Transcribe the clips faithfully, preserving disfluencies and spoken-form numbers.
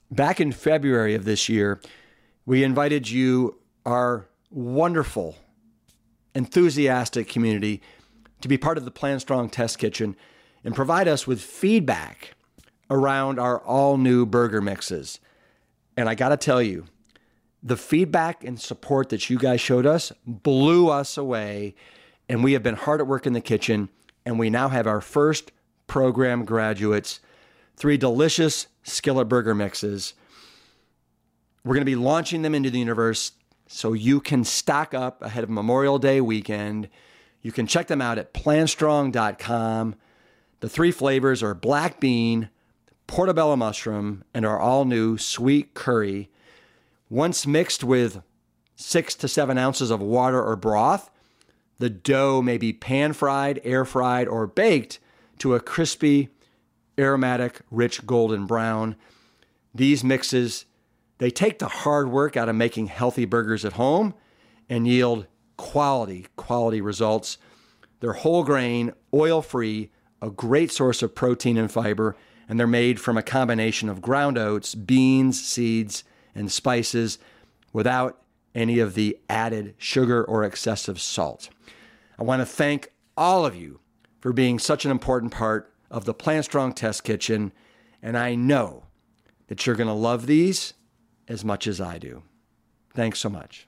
Back in February of this year, we invited you, our wonderful, enthusiastic community, to be part of the Plant Strong Test Kitchen and provide us with feedback around our all-new burger mixes. And I got to tell you, the feedback and support that you guys showed us blew us away, and we have been hard at work in the kitchen, and we now have our first program graduates, three delicious skillet burger mixes. We're going to be launching them into the universe so you can stock up ahead of Memorial Day weekend. You can check them out at plant strong dot com. The three flavors are black bean, portobello mushroom, and our all-new sweet curry. Once mixed with six to seven ounces of water or broth, the dough may be pan-fried, air-fried, or baked to a crispy, aromatic, rich golden brown. These mixes, they take the hard work out of making healthy burgers at home and yield quality, quality results. They're whole grain, oil-free, a great source of protein and fiber, and they're made from a combination of ground oats, beans, seeds, and spices without any of the added sugar or excessive salt. I want to thank all of you for being such an important part of the Plant Strong Test Kitchen, and I know that you're going to love these as much as I do. Thanks so much.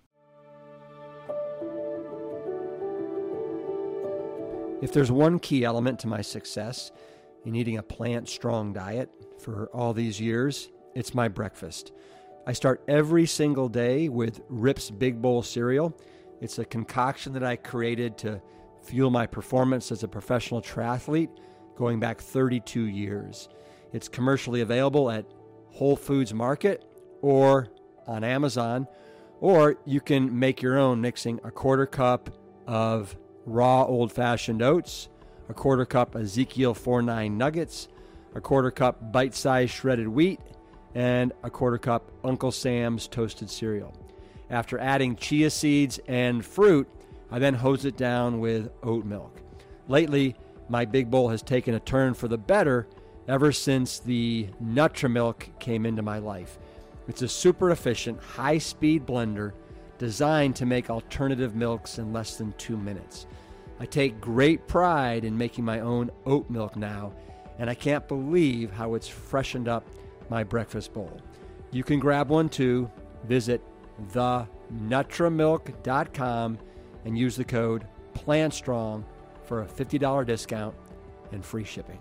If there's one key element to my success in eating a plant-strong diet for all these years, it's my breakfast. I start every single day with Rips Big Bowl cereal. It's a concoction that I created to fuel my performance as a professional triathlete going back thirty-two years. It's commercially available at Whole Foods Market or on Amazon, or you can make your own mixing a quarter cup of raw old-fashioned oats, a quarter cup Ezekiel forty-nine nuggets, a quarter cup bite-sized shredded wheat, and a quarter cup Uncle Sam's toasted cereal. After adding chia seeds and fruit, I then hose it down with oat milk. Lately, my big bowl has taken a turn for the better ever since the Nutri-Milk came into my life. It's a super efficient, high-speed blender designed to make alternative milks in less than two minutes. I take great pride in making my own oat milk now, and I can't believe how it's freshened up my breakfast bowl. You can grab one too. Visit the nutrimilk dot com and use the code PLANTSTRONG for a fifty dollars discount and free shipping.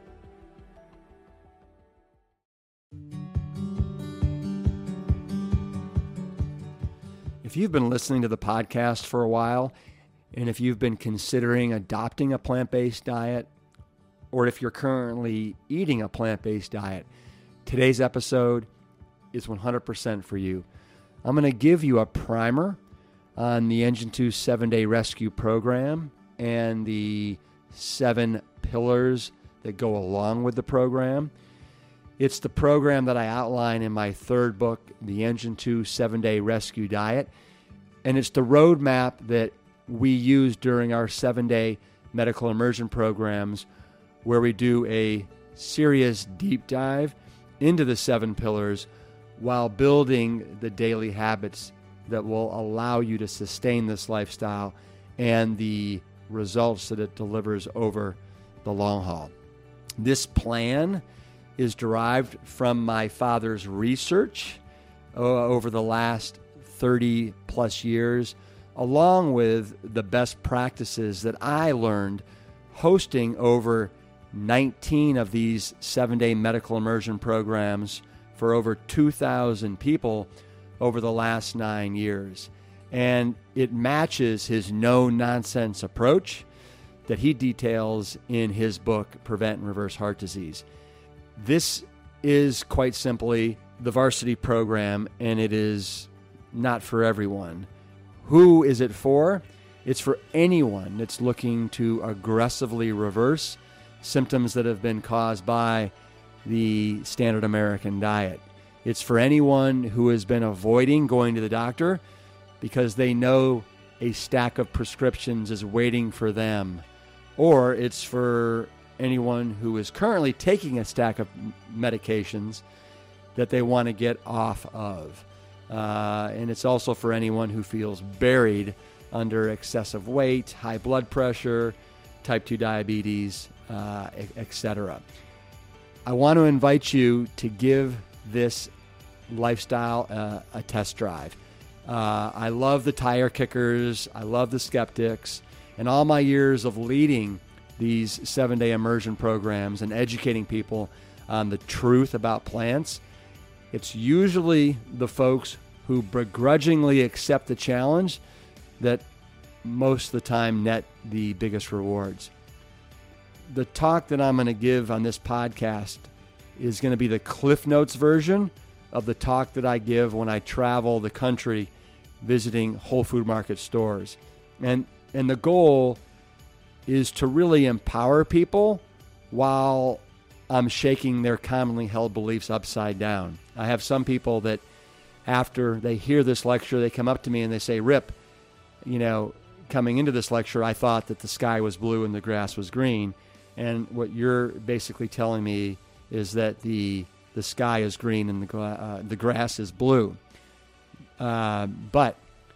If you've been listening to the podcast for a while, and if you've been considering adopting a plant-based diet, or if you're currently eating a plant-based diet, today's episode is one hundred percent for you. I'm going to give you a primer on the Engine two seven-day rescue program and the seven pillars that go along with the program. It's the program that I outline in my third book, The Engine two seven-day rescue diet, and it's the roadmap that we use during our seven-day medical immersion programs where we do a serious deep dive into the seven pillars while building the daily habits that will allow you to sustain this lifestyle and the results that it delivers over the long haul. This plan is derived from my father's research uh, over the last thirty plus years, along with the best practices that I learned hosting over nineteen of these seven-day medical immersion programs for over two thousand people over the last nine years. And it matches his no-nonsense approach that he details in his book, Prevent and Reverse Heart Disease. This is quite simply the varsity program, and it is not for everyone. Who is it for? It's for anyone that's looking to aggressively reverse symptoms that have been caused by the standard American diet. It's for anyone who has been avoiding going to the doctor because they know a stack of prescriptions is waiting for them. Or it's for anyone who is currently taking a stack of medications that they want to get off of. Uh, and it's also for anyone who feels buried under excessive weight, high blood pressure, type two diabetes, uh, et cetera. I want to invite you to give this lifestyle uh, a test drive. Uh, I love the tire kickers. I love the skeptics. And all my years of leading these seven-day immersion programs and educating people on the truth about plants, it's usually the folks who begrudgingly accept the challenge that most of the time net the biggest rewards. The talk that I'm going to give on this podcast is going to be the Cliff Notes version of the talk that I give when I travel the country visiting Whole Food Market stores. And and the goal is to really empower people while I'm shaking their commonly held beliefs upside down. I have some people that after they hear this lecture, they come up to me and they say, Rip, you know, coming into this lecture, I thought that the sky was blue and the grass was green. And what you're basically telling me is that the the sky is green and the, gra- uh, the grass is blue. Uh, but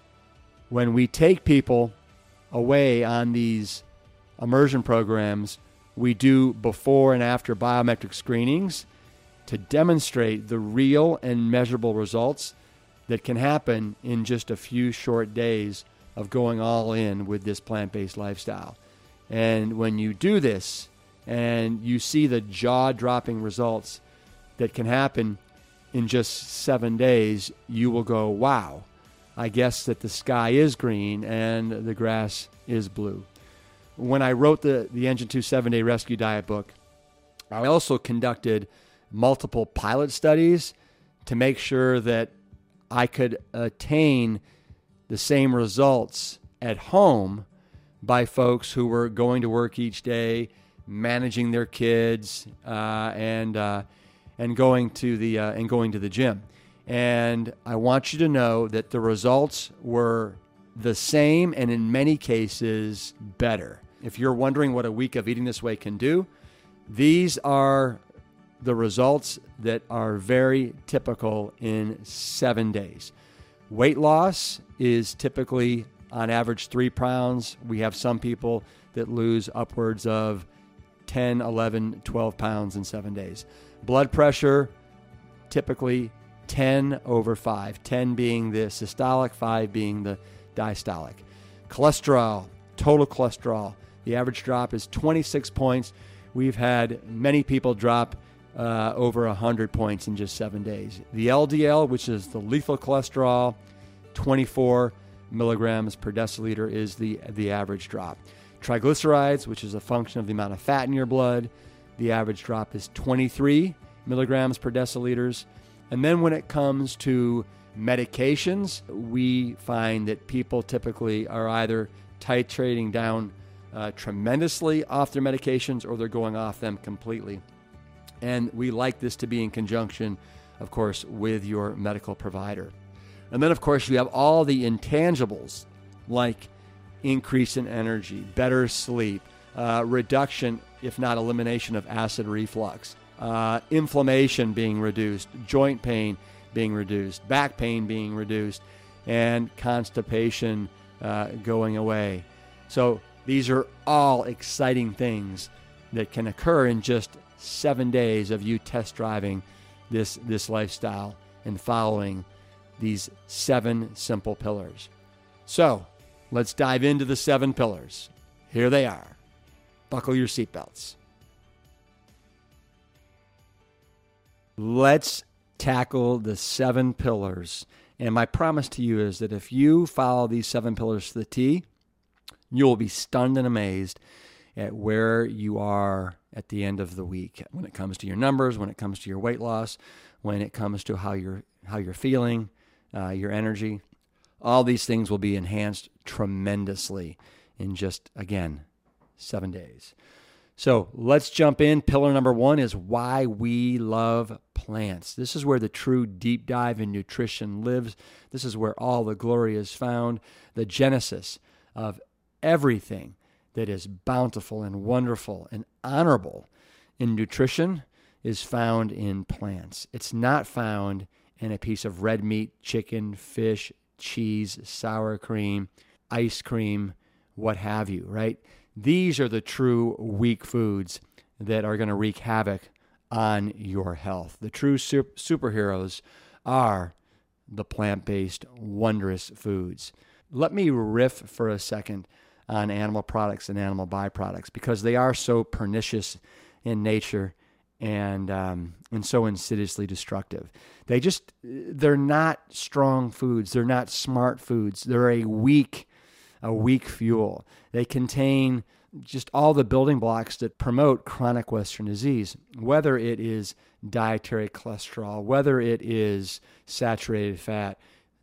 when we take people away on these immersion programs, we do before and after biometric screenings to demonstrate the real and measurable results that can happen in just a few short days of going all in with this plant-based lifestyle. And when you do this and you see the jaw-dropping results that can happen in just seven days, you will go, wow, I guess that the sky is green and the grass is blue. When I wrote the, the Engine two seven-Day Rescue Diet book, I also conducted multiple pilot studies to make sure that I could attain the same results at home by folks who were going to work each day, managing their kids, uh, and uh, and going to the uh, and going to the gym. And I want you to know that the results were the same, and in many cases better. If you're wondering what a week of eating this way can do, these are the results that are very typical in seven days. Weight loss is typically on average three pounds. We have some people that lose upwards of ten, eleven, twelve pounds in seven days. Blood pressure, typically ten over five, ten being the systolic, five being the diastolic. Cholesterol, total cholesterol, the average drop is twenty-six points. We've had many people drop uh, over one hundred points in just seven days. The L D L, which is the lethal cholesterol, twenty-four milligrams per deciliter is the, the average drop. Triglycerides, which is a function of the amount of fat in your blood, the average drop is twenty-three milligrams per deciliters. And then when it comes to medications, we find that people typically are either titrating down uh, tremendously off their medications or they're going off them completely. And we like this to be in conjunction, of course, with your medical provider. And then, of course, you have all the intangibles like increase in energy, better sleep, uh, reduction, if not elimination, of acid reflux, uh, inflammation being reduced, joint pain being reduced, back pain being reduced, and constipation uh, going away. So these are all exciting things that can occur in just seven days of you test driving this, this lifestyle and following these seven simple pillars. So let's dive into the seven pillars. Here they are. Buckle your seatbelts. Let's tackle the seven pillars. And my promise to you is that if you follow these seven pillars to the T, you'll be stunned and amazed at where you are at the end of the week when it comes to your numbers, when it comes to your weight loss, when it comes to how you're how you're feeling, uh, your energy. All these things will be enhanced tremendously in just, again, seven days. So let's jump in. Pillar number one is why we love plants. This is where the true deep dive in nutrition lives. This is where all the glory is found. The genesis of everything that is bountiful and wonderful and honorable in nutrition is found in plants. It's not found in a piece of red meat, chicken, fish, cheese, sour cream, ice cream, what have you, right? These are the true weak foods that are going to wreak havoc on your health. The true super- superheroes are the plant-based wondrous foods. Let me riff for a second on animal products and animal byproducts because they are so pernicious in nature and um, and so insidiously destructive. They just, they're not strong foods. They're not smart foods. They're a weak, a weak fuel. They contain just all the building blocks that promote chronic Western disease, whether it is dietary cholesterol, whether it is saturated fat,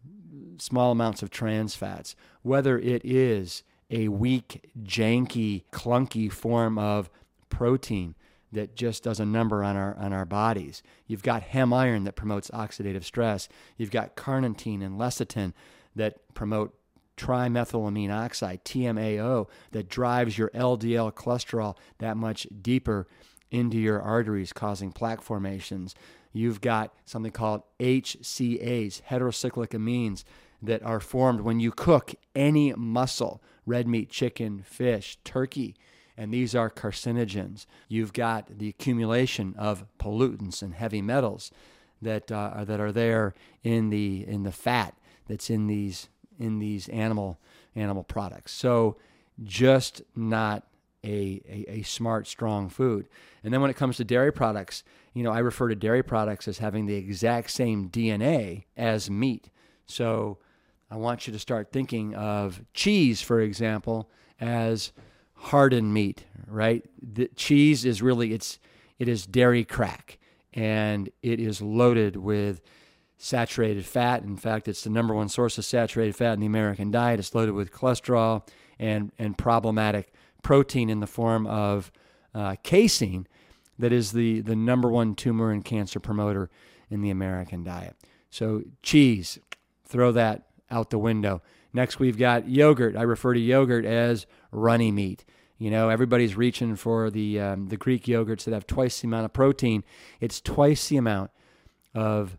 small amounts of trans fats, whether it is a weak, janky, clunky form of protein that just does a number on our on our bodies. You've got heme iron that promotes oxidative stress. You've got carnitine and lecithin that promote trimethylamine oxide, T M A O, that drives your L D L cholesterol that much deeper into your arteries, causing plaque formations. You've got something called H C As, heterocyclic amines, that are formed when you cook any muscle, red meat, chicken, fish, turkey, and these are carcinogens. You've got the accumulation of pollutants and heavy metals that uh, are, that are there in the in the fat that's in these in these animal animal products. So just not a, a a smart, strong food. And then when it comes to dairy products, you know, I refer to dairy products as having the exact same D N A as meat. So I want you to start thinking of cheese, for example, as hardened meat, right? The cheese is really, it's it is dairy crack, and it is loaded with saturated fat. In fact, it's the number one source of saturated fat in the American diet. It's loaded with cholesterol and, and problematic protein in the form of uh, casein that is the, the number one tumor and cancer promoter in the American diet. So cheese, throw that out the window. Next, we've got yogurt. I refer to yogurt as runny meat. You know, everybody's reaching for the um, the Greek yogurts that have twice the amount of protein. It's twice the amount of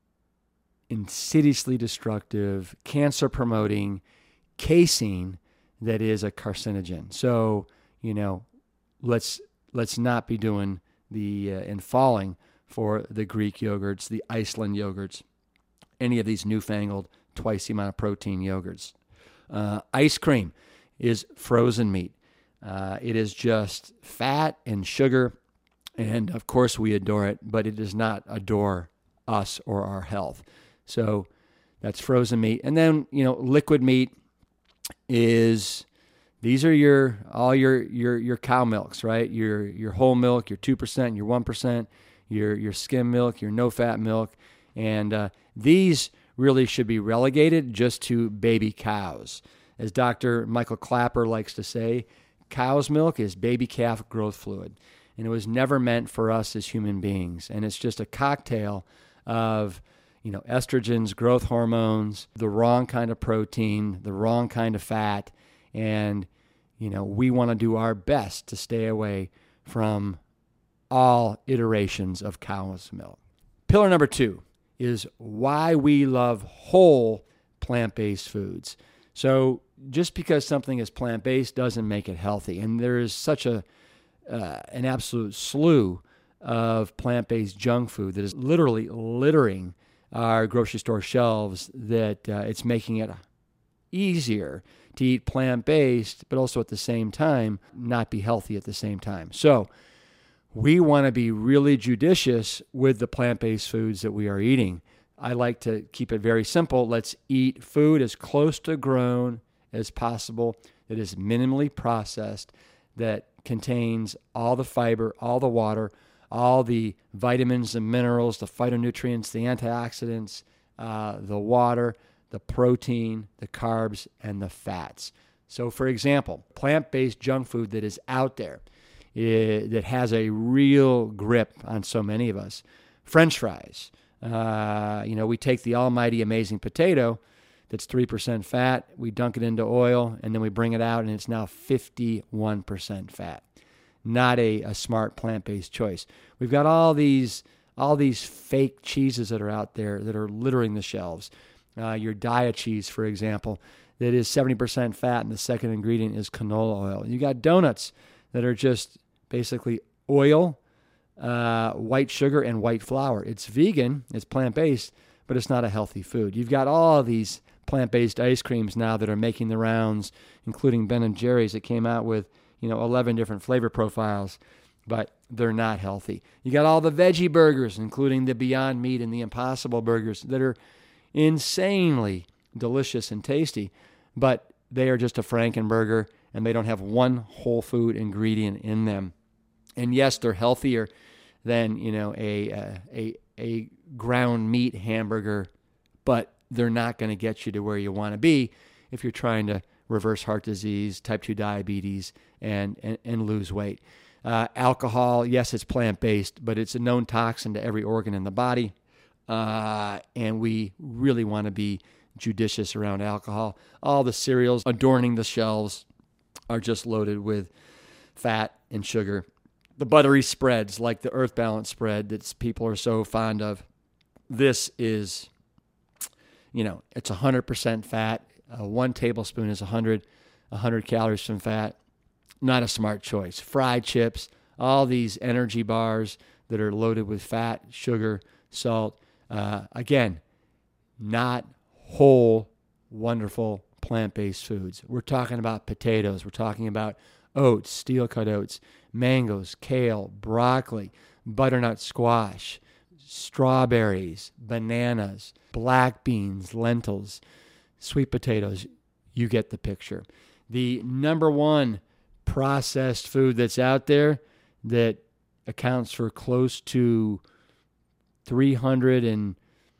insidiously destructive, cancer-promoting casein that is a carcinogen. So, you know, let's let's not be doing the uh, and falling for the Greek yogurts, the Iceland yogurts, any of these newfangled twice the amount of protein yogurts. Uh, ice cream is frozen meat. Uh, it is just fat and sugar, and of course we adore it, but it does not adore us or our health. So that's frozen meat. And then, you know, liquid meat is, these are your, all your, your, your cow milks, right? Your, your whole milk, your two percent, your one percent, your, your skim milk, your no fat milk. And uh, these really should be relegated just to baby cows. As Doctor Michael Clapper likes to say, cow's milk is baby calf growth fluid, and it was never meant for us as human beings. And it's just a cocktail of, you know, estrogens, growth hormones, the wrong kind of protein, the wrong kind of fat, and, you know, we want to do our best to stay away from all iterations of cow's milk. Pillar number two is why we love whole plant-based foods. So just because something is plant-based doesn't make it healthy. And there is such a uh, an absolute slew of plant-based junk food that is literally littering our grocery store shelves that uh, it's making it easier to eat plant-based, but also at the same time not be healthy at the same time. So we want to be really judicious with the plant-based foods that we are eating. I like to keep it very simple. Let's eat food as close to grown as possible, that is minimally processed, that contains all the fiber, all the water, all the vitamins and minerals, the phytonutrients, the antioxidants, uh, the water, the protein, the carbs, and the fats. So, for example, plant-based junk food that is out there, it, that has a real grip on so many of us. French fries. Uh, you know, we take the almighty amazing potato that's three percent fat, we dunk it into oil, and then we bring it out, and it's now fifty-one percent fat. not a, a smart plant-based choice. We've got all these all these fake cheeses that are out there that are littering the shelves. Uh, your Daiya cheese, for example, that is seventy percent fat, and the second ingredient is canola oil. You got donuts that are just basically oil, uh, white sugar, and white flour. It's vegan, it's plant-based, but it's not a healthy food. You've got all these plant-based ice creams now that are making the rounds, including Ben and Jerry's that came out with, you know, eleven different flavor profiles, but they're not healthy. You got all the veggie burgers, including the Beyond Meat and the Impossible burgers that are insanely delicious and tasty, but they are just a Frankenburger and they don't have one whole food ingredient in them. And yes, they're healthier than, you know, a a a, a ground meat hamburger, but they're not going to get you to where you want to be if you're trying to reverse heart disease, type two diabetes, and, and, and lose weight. Uh, alcohol, yes, it's plant-based, but it's a known toxin to every organ in the body, uh, and we really want to be judicious around alcohol. All the cereals adorning the shelves are just loaded with fat and sugar. The buttery spreads, like the Earth Balance spread that people are so fond of, this is, you know, it's one hundred percent fat. Uh, one tablespoon is one hundred, one hundred calories from fat. Not a smart choice. Fried chips, all these energy bars that are loaded with fat, sugar, salt. Uh, again, not whole, wonderful plant-based foods. We're talking about potatoes. We're talking about oats, steel-cut oats, mangoes, kale, broccoli, butternut squash, strawberries, bananas, black beans, lentils, sweet potatoes. You get the picture. The number one processed food that's out there that accounts for close to three hundred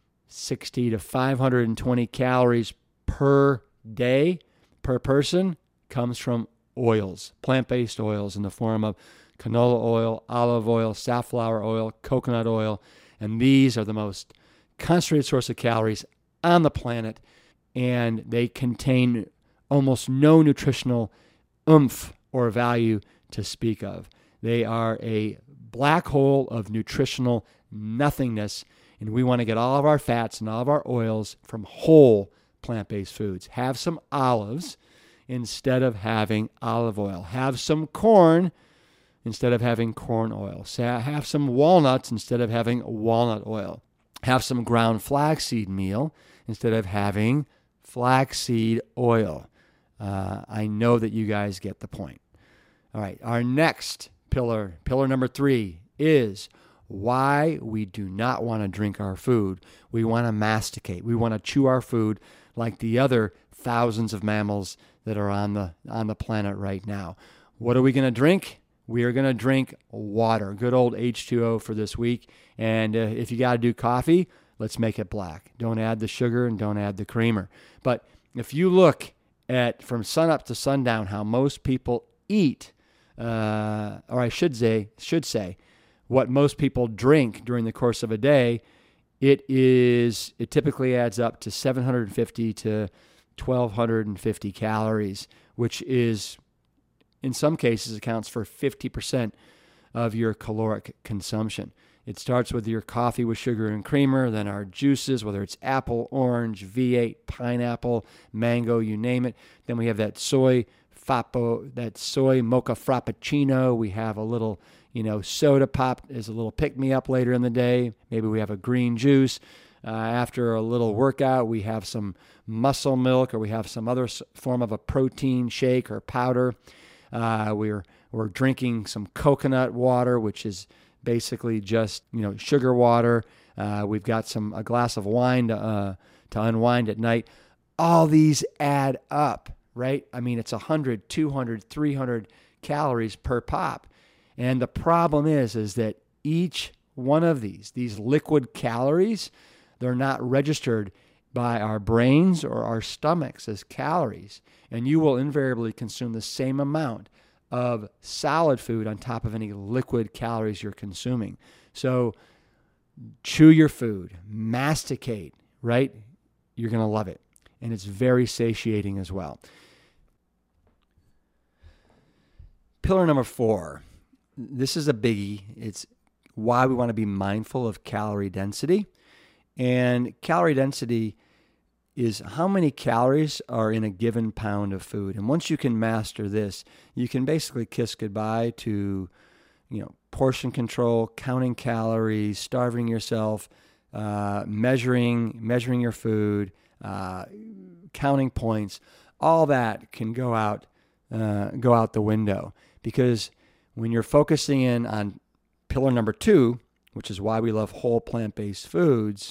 sixty to five hundred twenty calories per day, per person, comes from oils, plant-based oils in the form of canola oil, olive oil, safflower oil, coconut oil, and these are the most concentrated source of calories on the planet, and they contain almost no nutritional oomph or value to speak of. They are a black hole of nutritional nothingness, and we want to get all of our fats and all of our oils from whole plant-based foods. Have some olives instead of having olive oil. Have some corn instead of having corn oil. Have some walnuts instead of having walnut oil. Have some ground flaxseed meal instead of having flaxseed oil. Uh, I know that you guys get the point. All right, our next pillar, pillar number three, is why we do not want to drink our food. We want to masticate. We want to chew our food like the other thousands of mammals that are on the on the planet right now. What are we going to drink? We are going to drink water, good old H two O for this week. And uh, if you got to do coffee, let's make it black. Don't add the sugar and don't add the creamer. But if you look at from sunup to sundown how most people eat, uh, or I should say, should say, what most people drink during the course of a day, it is it typically adds up to seven hundred fifty to twelve fifty calories, which is in some cases accounts for fifty percent of your caloric consumption. It starts with your coffee with sugar and creamer, then our juices, whether it's apple, orange, V eight, pineapple, mango, you name it. Then we have that soy Fappo, that soy mocha frappuccino. We have a little, you know, soda pop as a little pick-me-up later in the day. Maybe we have a green juice. Uh, after a little workout, we have some muscle milk, or we have some other form of a protein shake or powder. Uh, we're we're drinking some coconut water, which is basically just, you know, sugar water. Uh, we've got some a glass of wine to uh, to unwind at night. All these add up, right? I mean, it's one hundred, two hundred, three hundred calories per pop. And the problem is, is that each one of these, these liquid calories, they're not registered by our brains or our stomachs as calories. And you will invariably consume the same amount of solid food on top of any liquid calories you're consuming. So chew your food, masticate, right? You're going to love it. And it's very satiating as well. Pillar number four, this is a biggie. It's why we want to be mindful of calorie density. And calorie density is how many calories are in a given pound of food. And once you can master this, you can basically kiss goodbye to, you know, portion control, counting calories, starving yourself, uh, measuring measuring your food, uh, counting points. All that can go out uh, go out the window, because when you're focusing in on pillar number two, which is why we love whole plant-based foods,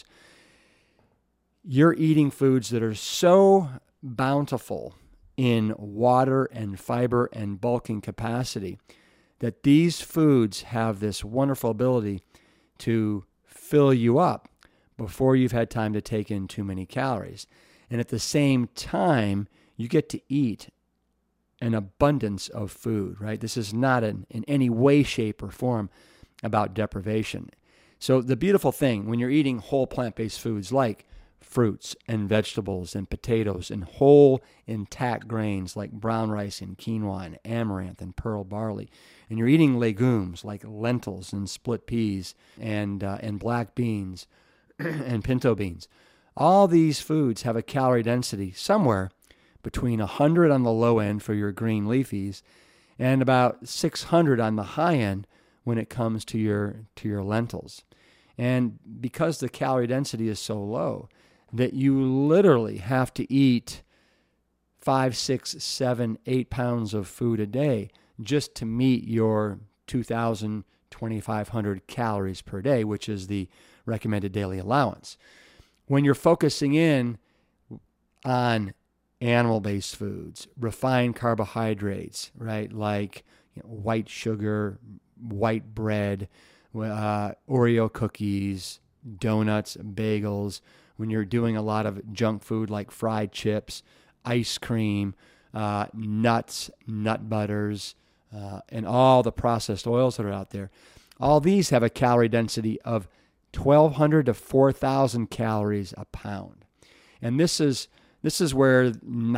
you're eating foods that are so bountiful in water and fiber and bulking capacity that these foods have this wonderful ability to fill you up before you've had time to take in too many calories. And at the same time, you get to eat an abundance of food, right? This is not in, in any way, shape, or form about deprivation. So the beautiful thing when you're eating whole plant-based foods like fruits and vegetables and potatoes and whole intact grains like brown rice and quinoa and amaranth and pearl barley, and you're eating legumes like lentils and split peas and uh, and black beans and pinto beans, all these foods have a calorie density somewhere between one hundred on the low end for your green leafies and about six hundred on the high end when it comes to your to your lentils. And because the calorie density is so low, that you literally have to eat five, six, seven, eight pounds of food a day just to meet your two thousand, twenty-five hundred calories per day, which is the recommended daily allowance. When you're focusing in on animal-based foods, refined carbohydrates, right, like you know, white sugar, white bread, uh, Oreo cookies, donuts, bagels, when you're doing a lot of junk food like fried chips, ice cream, uh, nuts, nut butters, uh, and all the processed oils that are out there, all these have a calorie density of twelve hundred to four thousand calories a pound. And this is this is where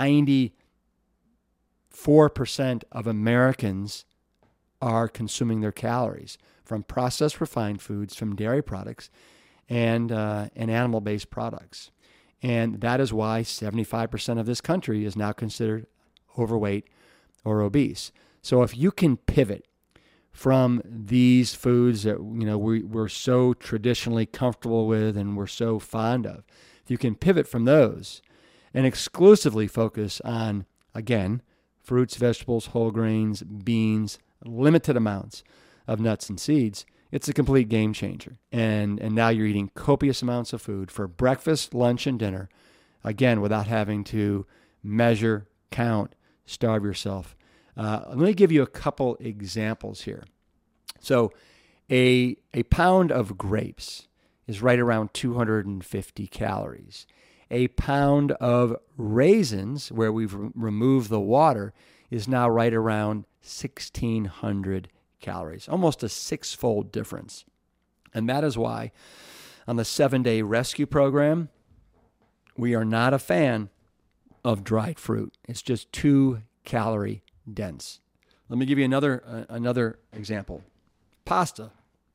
ninety-four percent of Americans are consuming their calories from processed refined foods, from dairy products, and uh, and animal-based products. And that is why seventy-five percent of this country is now considered overweight or obese. So if you can pivot from these foods that you know we, we're so traditionally comfortable with and we're so fond of, if you can pivot from those and exclusively focus on, again, fruits, vegetables, whole grains, beans, limited amounts of nuts and seeds, it's a complete game changer. And and now you're eating copious amounts of food for breakfast, lunch, and dinner, again, without having to measure, count, starve yourself. Uh, let me give you a couple examples here. So a, a pound of grapes is right around two hundred fifty calories. A pound of raisins, where we've re- removed the water, is now right around sixteen hundred calories, almost a six-fold difference. And that is why on the seven-day rescue program, we are not a fan of dried fruit. It's just too calorie dense. Let me give you another uh, another example. Pasta.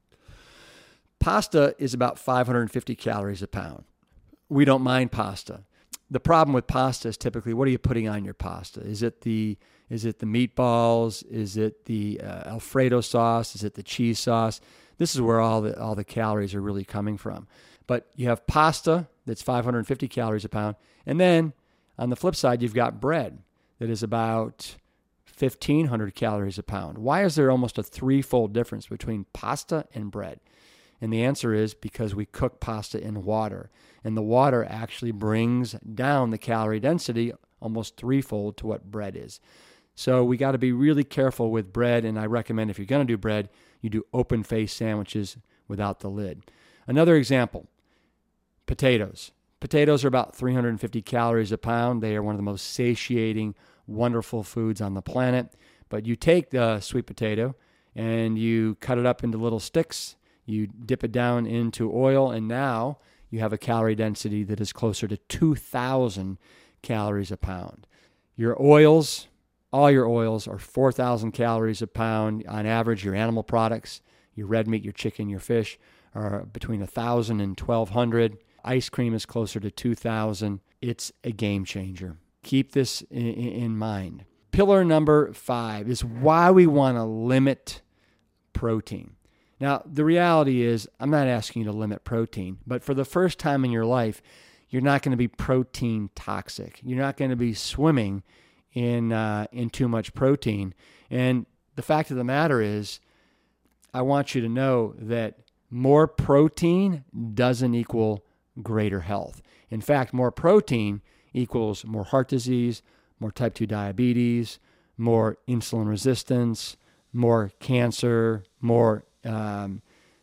Pasta is about five hundred fifty calories a pound. We don't mind pasta. The problem with pasta is typically, what are you putting on your pasta? Is it the is it the meatballs? Is it the uh, Alfredo sauce? Is it the cheese sauce? This is where all the all the calories are really coming from. But you have pasta that's five hundred fifty calories a pound, and then on the flip side, you've got bread that is about fifteen hundred calories a pound. Why is there almost a threefold difference between pasta and bread? And the answer is because we cook pasta in water, and the water actually brings down the calorie density almost threefold to what bread is. So we got to be really careful with bread, and I recommend if you're going to do bread, you do open-face sandwiches without the lid. Another example, potatoes. Potatoes are about three hundred fifty calories a pound. They are one of the most satiating, wonderful foods on the planet. But you take the sweet potato and you cut it up into little sticks, you dip it down into oil, and now you have a calorie density that is closer to two thousand calories a pound. Your oils all your oils are four thousand calories a pound. On average, your animal products, your red meat, your chicken, your fish, are between one thousand and twelve hundred. Ice cream is closer to two thousand. It's a game changer. Keep this in, in mind. Pillar number five is why we want to limit protein. Now, the reality is, I'm not asking you to limit protein, but for the first time in your life, you're not going to be protein toxic. You're not going to be swimming in uh, in too much protein. And the fact of the matter is, I want you to know that more protein doesn't equal greater health. In fact, more protein equals more heart disease, more type two diabetes, more insulin resistance, more cancer, more um,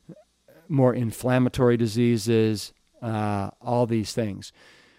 more inflammatory diseases, uh, all these things.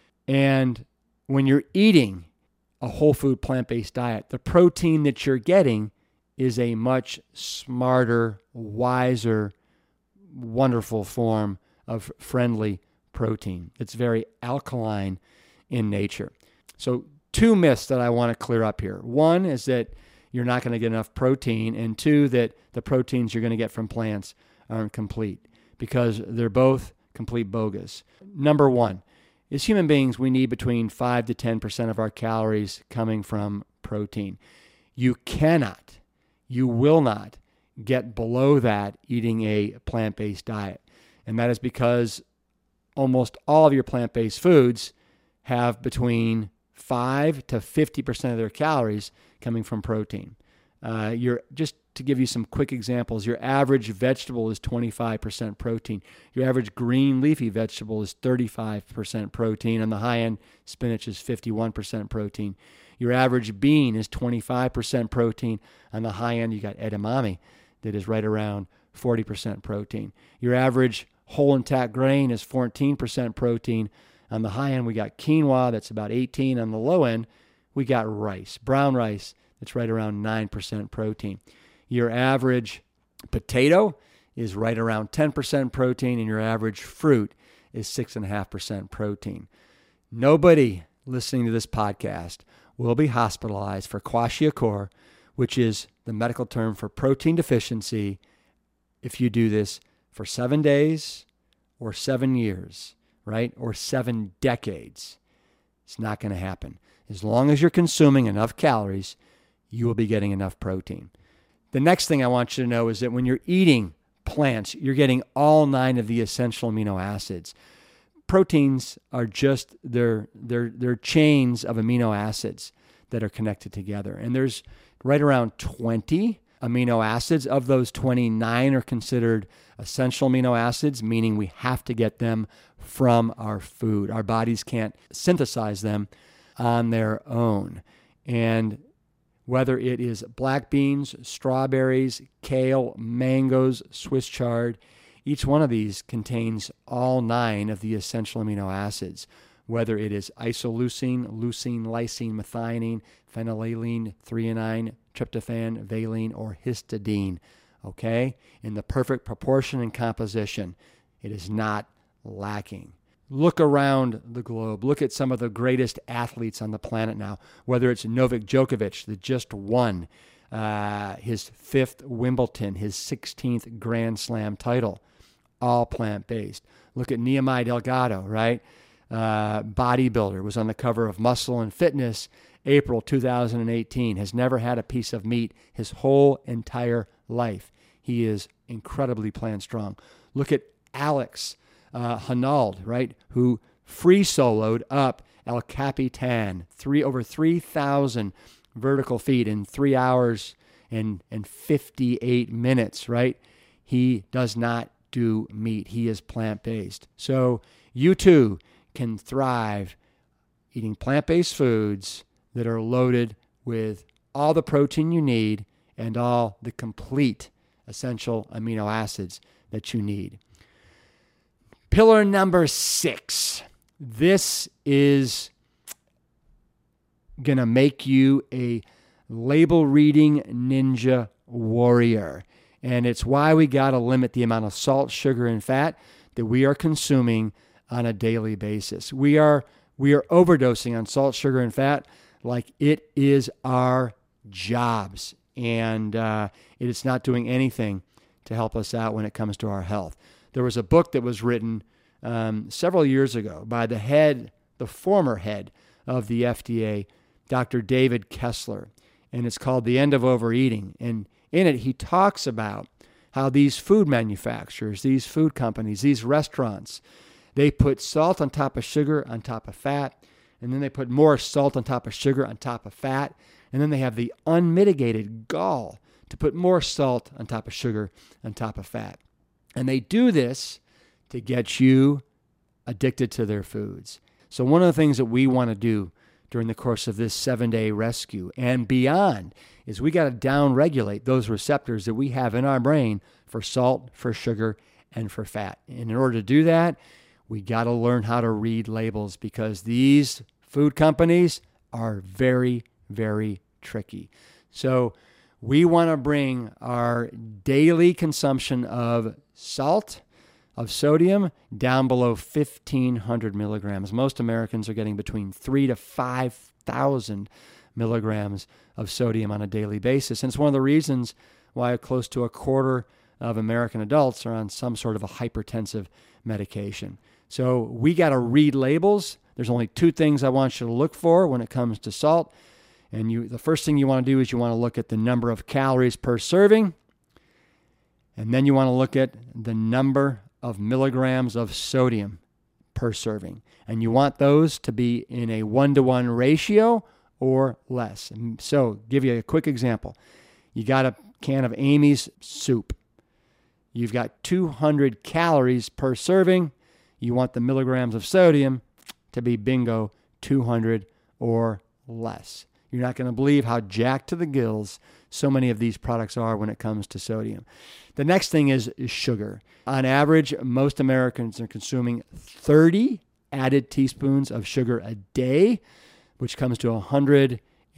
And when you're eating a whole food plant-based diet, the protein that you're getting is a much smarter, wiser, wonderful form of friendly protein. It's very alkaline in nature. So two myths that I want to clear up here. One is that you're not going to get enough protein, and two, that the proteins you're going to get from plants aren't complete, because they're both complete bogus. Number one, as human beings, we need between five to ten percent of our calories coming from protein. You cannot, you will not get below that eating a plant-based diet. And that is because almost all of your plant-based foods have between five to fifty percent of their calories coming from protein. Uh, you're, just to give you some quick examples, your average vegetable is twenty-five percent protein. Your average green leafy vegetable is thirty-five percent protein. On the high end, spinach is fifty-one percent protein. Your average bean is twenty-five percent protein. On the high end, you got edamame that is right around forty percent protein. Your average whole intact grain is fourteen percent protein. On the high end, we got quinoa, that's about eighteen. On the low end, we got rice, brown rice, that's right around nine percent protein. Your average potato is right around ten percent protein, and your average fruit is six point five percent protein. Nobody listening to this podcast will be hospitalized for kwashiorkor, which is the medical term for protein deficiency, if you do this for seven days or seven years, right? Or seven decades. It's not going to happen. As long as you're consuming enough calories, you will be getting enough protein. The next thing I want you to know is that when you're eating plants, you're getting all nine of the essential amino acids. Proteins are just their, their, their chains of amino acids that are connected together. And there's right around twenty amino acids. Of those, twenty-nine are considered essential amino acids, meaning we have to get them from our food. Our bodies can't synthesize them on their own. And whether it is black beans, strawberries, kale, mangoes, Swiss chard, each one of these contains all nine of the essential amino acids. Whether it is isoleucine, leucine, lysine, methionine, phenylalanine, threonine, tryptophan, valine, or histidine, okay? In the perfect proportion and composition. It is not lacking. Look around the globe. Look at some of the greatest athletes on the planet now, whether it's Novak Djokovic that just won uh, his fifth Wimbledon, his sixteenth Grand Slam title, all plant-based. Look at Nehemiah Delgado, right? Uh, bodybuilder, was on the cover of Muscle and Fitness, April two thousand eighteen, has never had a piece of meat his whole entire life. He is incredibly plant strong. Look at Alex uh, Honnold, right, who free soloed up El Capitan, three over three thousand vertical feet in three hours and, and fifty-eight minutes, right? He does not do meat. He is plant-based. So you too can thrive eating plant-based foods that are loaded with all the protein you need and all the complete essential amino acids that you need. Pillar number six. This is going to make you a label-reading ninja warrior. And it's why we got to limit the amount of salt, sugar, and fat that we are consuming on a daily basis. We are we are overdosing on salt, sugar, and fat like it is our jobs, and uh, it's not doing anything to help us out when it comes to our health. There was a book that was written um, several years ago by the head, the former head of the F D A, Doctor David Kessler, and it's called The End of Overeating. And in it, he talks about how these food manufacturers, these food companies, these restaurants, they put salt on top of sugar on top of fat, and then they put more salt on top of sugar on top of fat, and then they have the unmitigated gall to put more salt on top of sugar on top of fat. And they do this to get you addicted to their foods. So one of the things that we want to do during the course of this seven-day rescue and beyond is we got to down-regulate those receptors that we have in our brain for salt, for sugar, and for fat. And in order to do that, we got to learn how to read labels, because these food companies are very, very tricky. So we want to bring our daily consumption of salt, of sodium, down below fifteen hundred milligrams. Most Americans are getting between three to five thousand milligrams of sodium on a daily basis. And it's one of the reasons why close to a quarter of American adults are on some sort of a hypertensive medication. So we got to read labels. There's only two things I want you to look for when it comes to salt. And you, the first thing you want to do is you want to look at the number of calories per serving. And then you want to look at the number of milligrams of sodium per serving. And you want those to be in a one-to-one ratio or less. And so, give you a quick example. You got a can of Amy's soup. You've got two hundred calories per serving. You want the milligrams of sodium to be bingo two hundred or less. You're not going to believe how jacked to the gills so many of these products are when it comes to sodium. The next thing is, is sugar. On average, most Americans are consuming thirty added teaspoons of sugar a day, which comes to one hundred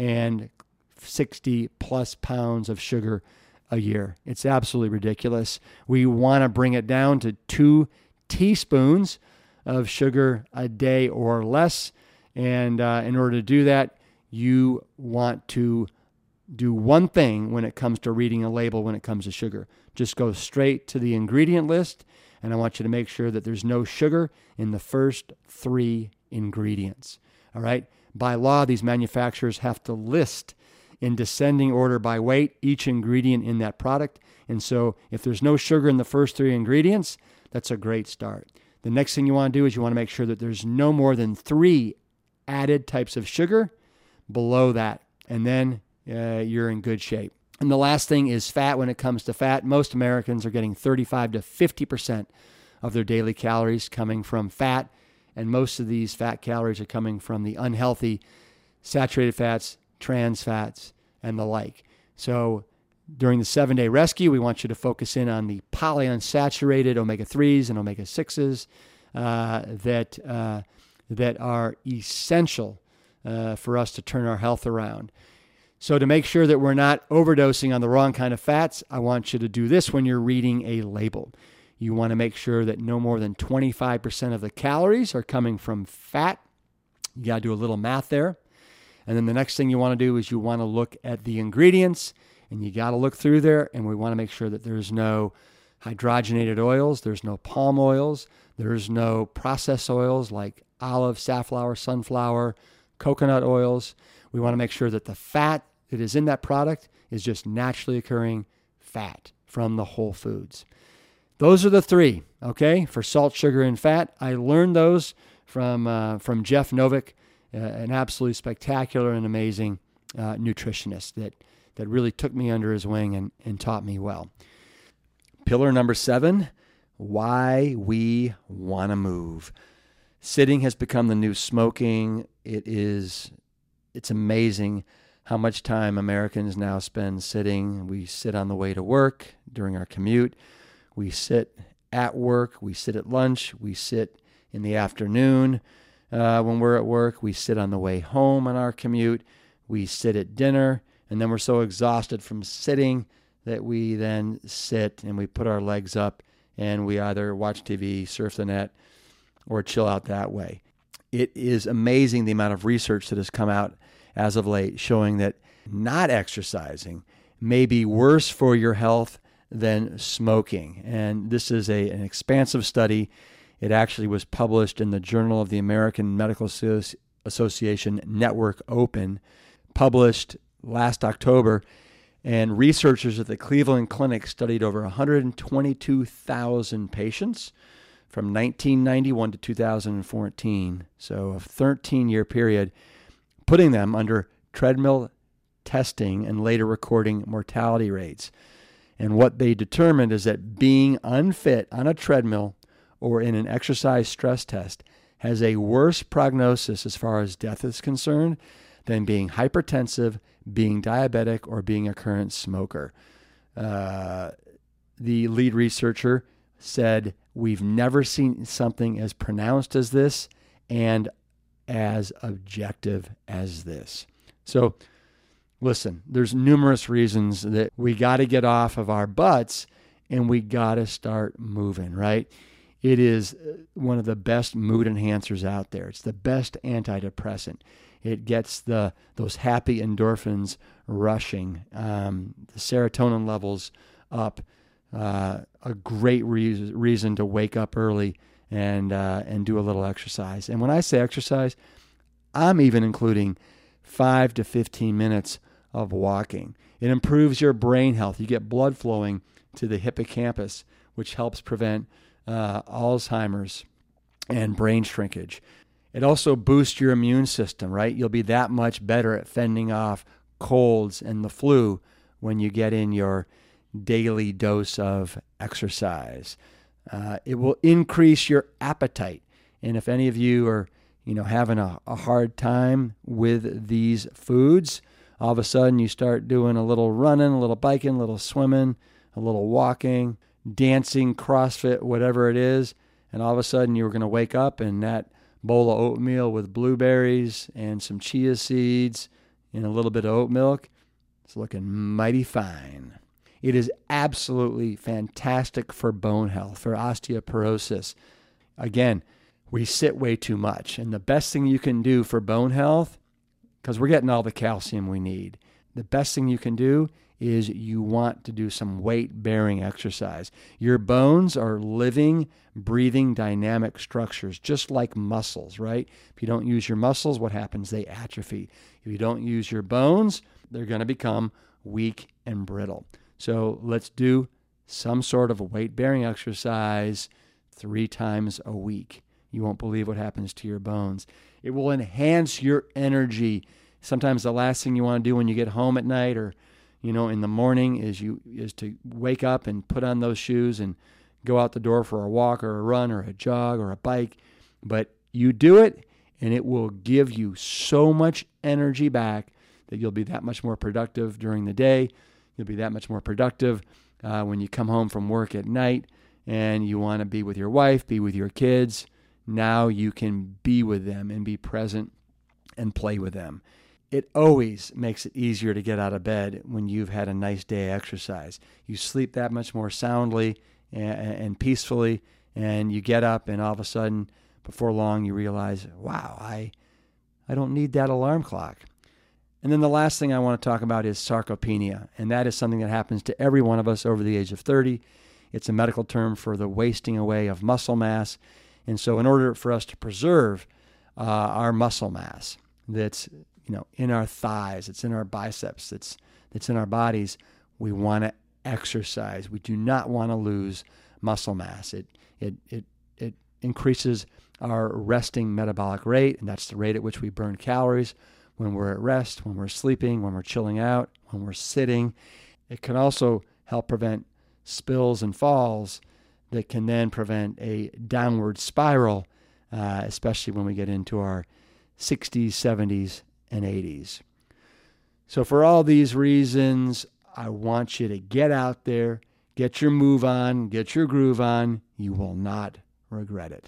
sixty plus pounds of sugar a year. It's absolutely ridiculous. We want to bring it down to two teaspoons of sugar a day or less. And uh, in order to do that, you want to do one thing when it comes to reading a label when it comes to sugar. Just go straight to the ingredient list, and I want you to make sure that there's no sugar in the first three ingredients. All right? By law, these manufacturers have to list in descending order by weight each ingredient in that product. And so if there's no sugar in the first three ingredients, that's a great start. The next thing you want to do is you want to make sure that there's no more than three added types of sugar below that. And then uh, you're in good shape. And the last thing is fat. When it comes to fat, most Americans are getting thirty-five to fifty percent of their daily calories coming from fat. And most of these fat calories are coming from the unhealthy saturated fats, trans fats, and the like. So during the seven-day rescue, we want you to focus in on the polyunsaturated omega threes and omega sixes uh, that, uh, that are essential uh, for us to turn our health around. So to make sure that we're not overdosing on the wrong kind of fats, I want you to do this when you're reading a label. You want to make sure that no more than twenty-five percent of the calories are coming from fat. You got to do a little math there. And then the next thing you want to do is you want to look at the ingredients, and you got to look through there, and we want to make sure that there's no hydrogenated oils, there's no palm oils, there's no processed oils like olive, safflower, sunflower, coconut oils. We want to make sure that the fat that is in that product is just naturally occurring fat from the whole foods. Those are the three, okay, for salt, sugar, and fat. I learned those from uh, from Jeff Novick, uh, an absolutely spectacular and amazing uh, nutritionist that, that really took me under his wing and, and taught me well. Pillar number seven, why we want to move. Sitting has become the new smoking. It is, it's amazing how much time Americans now spend sitting. We sit on the way to work, during our commute. We sit at work. We sit at lunch. We sit in the afternoon uh, when we're at work. We sit on the way home on our commute. We sit at dinner. And then we're so exhausted from sitting that we then sit and we put our legs up and we either watch T V, surf the net, or chill out that way. It is amazing the amount of research that has come out as of late showing that not exercising may be worse for your health than smoking. And this is a, an expansive study. It actually was published in the Journal of the American Medical Association Network Open, published last October. And researchers at the Cleveland Clinic studied over one hundred twenty-two thousand patients from nineteen ninety-one to two thousand fourteen, so a thirteen-year period, putting them under treadmill testing and later recording mortality rates. And what they determined is that being unfit on a treadmill or in an exercise stress test has a worse prognosis as far as death is concerned than being hypertensive, being diabetic, or being a current smoker. Uh, the lead researcher said, we've never seen something as pronounced as this and as objective as this. So listen, there's numerous reasons that we got to get off of our butts and we got to start moving, right? It is one of the best mood enhancers out there. It's the best antidepressant. It gets the those happy endorphins rushing, um, the serotonin levels up. Uh, a great re- reason to wake up early and uh, and do a little exercise. And when I say exercise, I'm even including five to fifteen minutes of walking. It improves your brain health. You get blood flowing to the hippocampus, which helps prevent uh, Alzheimer's and brain shrinkage. It also boosts your immune system, right? You'll be that much better at fending off colds and the flu when you get in your daily dose of exercise. Uh, it will increase your appetite. And if any of you are, you know, having a, a hard time with these foods, all of a sudden you start doing a little running, a little biking, a little swimming, a little walking, dancing, CrossFit, whatever it is, and all of a sudden you're going to wake up and that bowl of oatmeal with blueberries and some chia seeds and a little bit of oat milk, it's looking mighty fine. It is absolutely fantastic for bone health, for osteoporosis. Again, we sit way too much, and the best thing you can do for bone health, because we're getting all the calcium we need, the best thing you can do is you want to do some weight-bearing exercise. Your bones are living, breathing, dynamic structures, just like muscles, right? If you don't use your muscles, what happens? They atrophy. If you don't use your bones, they're going to become weak and brittle. So let's do some sort of weight-bearing exercise three times a week. You won't believe what happens to your bones. It will enhance your energy. Sometimes the last thing you want to do when you get home at night or you know, in the morning is you is to wake up and put on those shoes and go out the door for a walk or a run or a jog or a bike. But you do it, and it will give you so much energy back that you'll be that much more productive during the day. You'll be that much more productive uh, when you come home from work at night and you want to be with your wife, be with your kids. Now you can be with them and be present and play with them. It always makes it easier to get out of bed when you've had a nice day of exercise. You sleep that much more soundly and, and peacefully, and you get up, and all of a sudden, before long, you realize, wow, I, I don't need that alarm clock. And then the last thing I want to talk about is sarcopenia, and that is something that happens to every one of us over the age of thirty. It's a medical term for the wasting away of muscle mass. And so in order for us to preserve uh, our muscle mass that's you know, in our thighs, it's in our biceps, it's it's in our bodies, we want to exercise. We do not want to lose muscle mass. It it it it increases our resting metabolic rate, and that's the rate at which we burn calories when we're at rest, when we're sleeping, when we're chilling out, when we're sitting. It can also help prevent spills and falls that can then prevent a downward spiral, uh, especially when we get into our sixties, seventies, and eighties. So for all these reasons, I want you to get out there, get your move on, get your groove on. You will not regret it.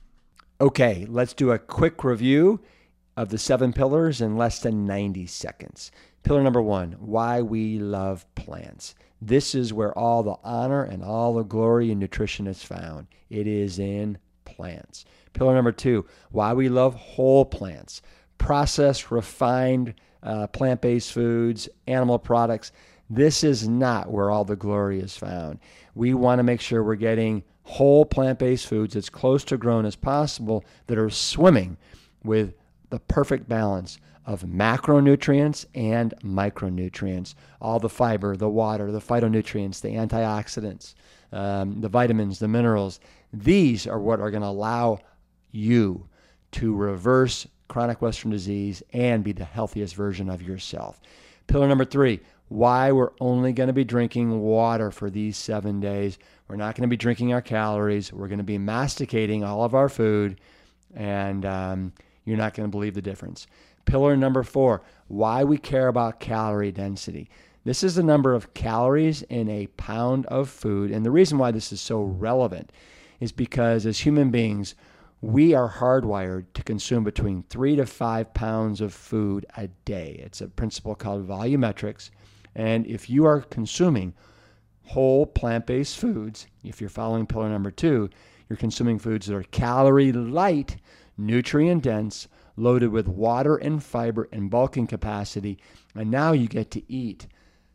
Okay, let's do a quick review of the seven pillars in less than ninety seconds. Pillar number one, why we love plants. This is where all the honor and all the glory in nutrition is found. It is in plants. Pillar number two, why we love whole plants. Processed, refined uh, plant-based foods, animal products. This is not where all the glory is found. We want to make sure we're getting whole plant-based foods as close to grown as possible that are swimming with the perfect balance of macronutrients and micronutrients. All the fiber, the water, the phytonutrients, the antioxidants, um, the vitamins, the minerals. These are what are going to allow you to reverse chronic Western disease and be the healthiest version of yourself. Pillar number three, why we're only going to be drinking water for these seven days. We're not going to be drinking our calories. We're going to be masticating all of our food, and um, you're not going to believe the difference. Pillar number four, why we care about calorie density. This is the number of calories in a pound of food, and the reason why this is so relevant is because as human beings, we are hardwired to consume between three to five pounds of food a day. It's a principle called volumetrics. And if you are consuming whole plant-based foods, if you're following pillar number two, you're consuming foods that are calorie light, nutrient dense, loaded with water and fiber and bulking capacity. And now you get to eat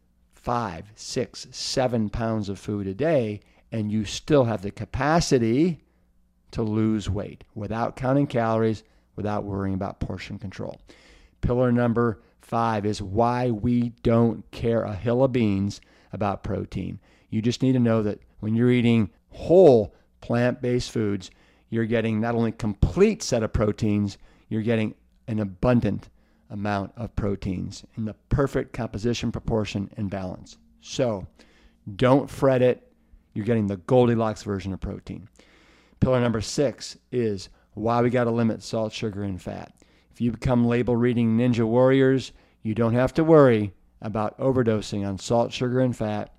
five, six, seven pounds of food a day, and you still have the capacity to lose weight without counting calories, without worrying about portion control. Pillar number five is why we don't care a hill of beans about protein. You just need to know that when you're eating whole plant-based foods, you're getting not only complete set of proteins, you're getting an abundant amount of proteins in the perfect composition, proportion, and balance. So don't fret it. You're getting the Goldilocks version of protein. Pillar number six is why we got to limit salt, sugar, and fat. If you become label reading ninja warriors, you don't have to worry about overdosing on salt, sugar, and fat,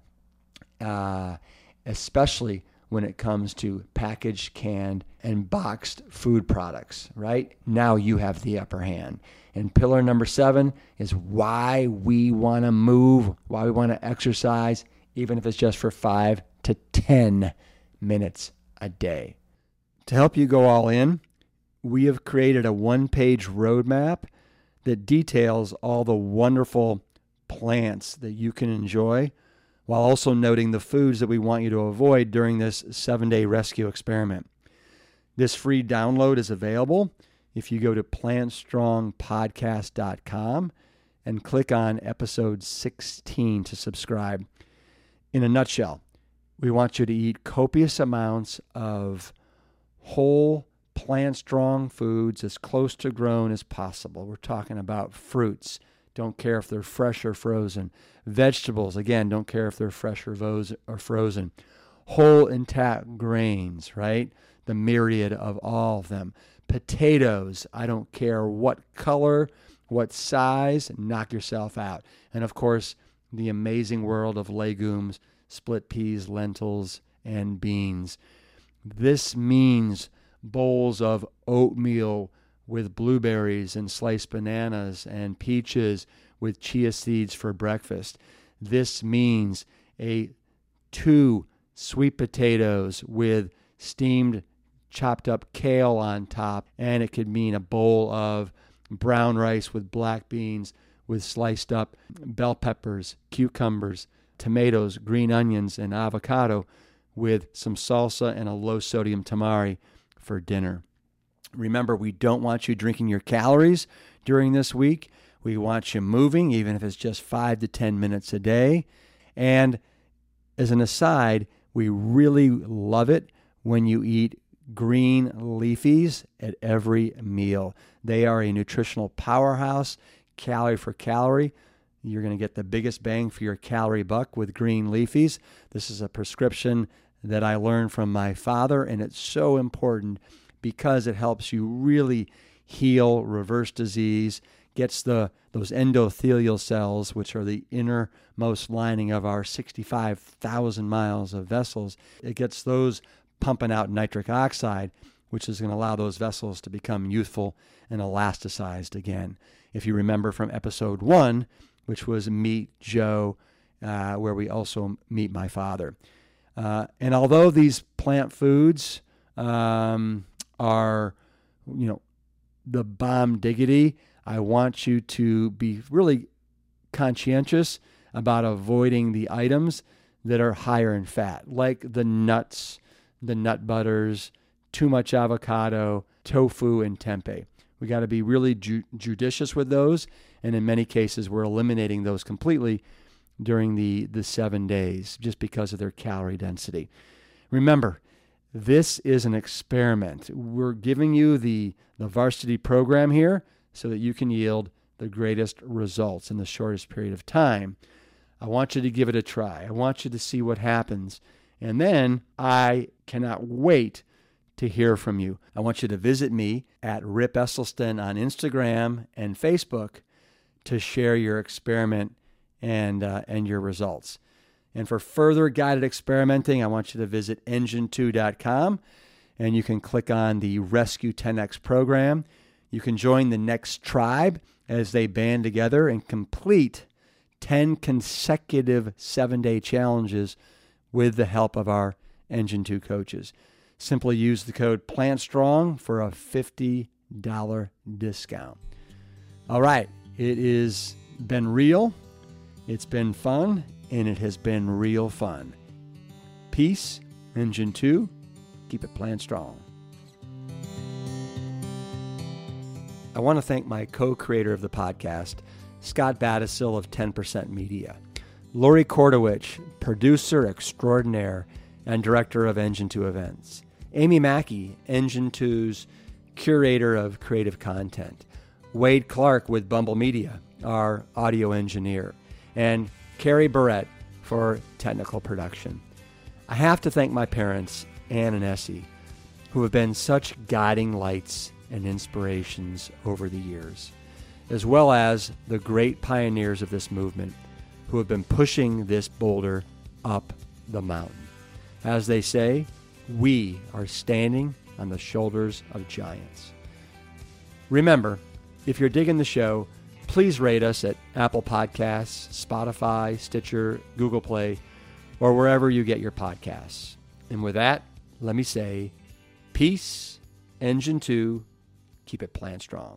uh, especially when it comes to packaged, canned, and boxed food products, right? Now you have the upper hand. And pillar number seven is why we want to move, why we want to exercise, even if it's just for five to ten minutes a day. To help you go all in, we have created a one-page roadmap that details all the wonderful plants that you can enjoy, while also noting the foods that we want you to avoid during this seven-day rescue experiment. This free download is available if you go to plant strong podcast dot com and click on episode sixteen to subscribe. In a nutshell, we want you to eat copious amounts of whole plant-strong foods as close to grown as possible. We're talking about fruits. Don't care if they're fresh or frozen. Vegetables, again, don't care if they're fresh or frozen. Whole intact grains, right? The myriad of all of them. Potatoes, I don't care what color, what size, knock yourself out. And of course, the amazing world of legumes, split peas, lentils, and beans. This means bowls of oatmeal with blueberries and sliced bananas and peaches with chia seeds for breakfast. This means a two sweet potatoes with steamed chopped up kale on top, and it could mean a bowl of brown rice with black beans with sliced up bell peppers, cucumbers, tomatoes, green onions, and avocado with some salsa and a low-sodium tamari for dinner. Remember, we don't want you drinking your calories during this week. We want you moving, even if it's just five to ten minutes a day. And as an aside, we really love it when you eat green leafies at every meal. They are a nutritional powerhouse, calorie for calorie. You're going to get the biggest bang for your calorie buck with green leafies. This is a prescription that I learned from my father, and it's so important because it helps you really heal, reverse disease, gets the those endothelial cells, which are the innermost lining of our sixty-five thousand miles of vessels. It gets those pumping out nitric oxide, which is going to allow those vessels to become youthful and elasticized again. If you remember from episode one, which was Meet Joe, uh, where we also meet my father. Uh, and although these plant foods um, are, you know, the bomb diggity, I want you to be really conscientious about avoiding the items that are higher in fat, like the nuts, the nut butters, too much avocado, tofu, and tempeh. We got to be really ju- judicious with those, and in many cases, we're eliminating those completely during the, the seven days just because of their calorie density. Remember, this is an experiment. We're giving you the, the varsity program here so that you can yield the greatest results in the shortest period of time. I want you to give it a try. I want you to see what happens. And then I cannot wait to hear from you. I want you to visit me at Rip Esselstyn on Instagram and Facebook to share your experiment and uh, and your results. And for further guided experimenting, I want you to visit engine two dot com, and you can click on the Rescue ten X program. You can join the next tribe as they band together and complete ten consecutive seven-day challenges with the help of our Engine two coaches. Simply use the code PLANTSTRONG for a fifty dollars discount. All right, it has been real, it's been fun, and it has been real fun. Peace, Engine two, keep it plant strong. I want to thank my co-creator of the podcast, Scott Battisil of ten percent Media, Lori Kordowich, producer extraordinaire and director of Engine two events, Amy Mackey, Engine two's curator of creative content, Wade Clark with Bumble Media, our audio engineer, and Carrie Barrett for technical production. I have to thank my parents, Ann and Essie, who have been such guiding lights and inspirations over the years, as well as the great pioneers of this movement who have been pushing this boulder up the mountain. As they say, we are standing on the shoulders of giants. Remember, if you're digging the show, please rate us at Apple Podcasts, Spotify, Stitcher, Google Play, or wherever you get your podcasts. And with that, let me say, peace, Engine two, keep it plant strong.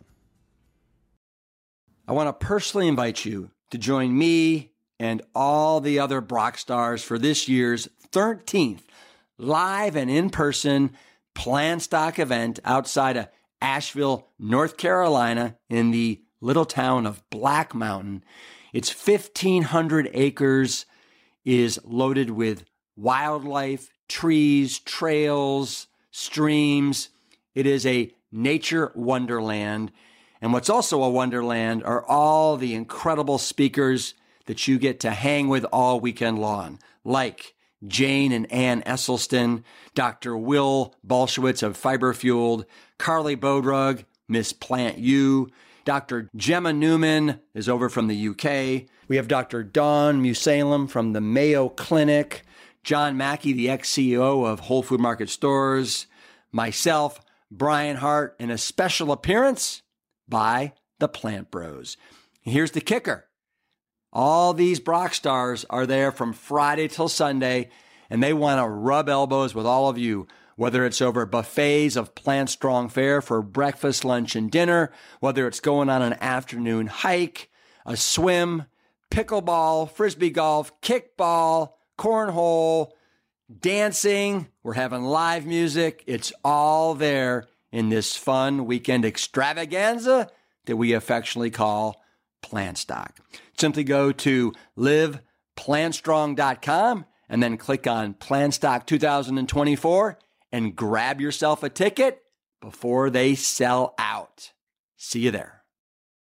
I want to personally invite you to join me and all the other Brock stars for this year's thirteenth live and in-person Plant Stock event outside of Asheville, North Carolina, in the little town of Black Mountain. It's fifteen hundred acres, is loaded with wildlife, trees, trails, streams. It is a nature wonderland. And what's also a wonderland are all the incredible speakers that you get to hang with all weekend long, like Jane and Ann Esselstyn, Doctor Will Bolshewitz of Fiber Fueled, Carly Bodrug, Miss Plant U, Doctor Gemma Newman is over from the U K. We have Doctor Dawn Musalem from the Mayo Clinic, John Mackey, the ex-C E O of Whole Food Market Stores, myself, Brian Hart, and a special appearance by the Plant Bros. Here's the kicker. All these Brock stars are there from Friday till Sunday, and they want to rub elbows with all of you, whether it's over buffets of Plant Strong fare for breakfast, lunch, and dinner, whether it's going on an afternoon hike, a swim, pickleball, frisbee golf, kickball, cornhole, dancing. We're having live music. It's all there in this fun weekend extravaganza that we affectionately call Plant Stock. Simply go to live plant strong dot com and then click on Plant Stock two thousand twenty-four and grab yourself a ticket before they sell out. See you there.